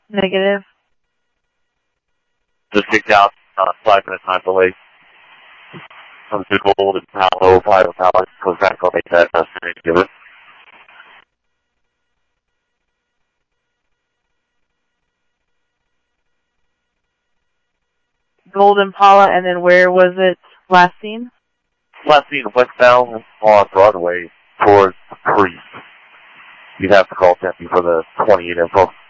Negative. Just kicked out, 5 minutes time delay. Comes to Golden Palo, 5 Palo, goes back on that destination. Golden Impala, and then where was it last seen? Last seen westbound on Broadway towards Priest. You'd have to call Tempe for the 28 info.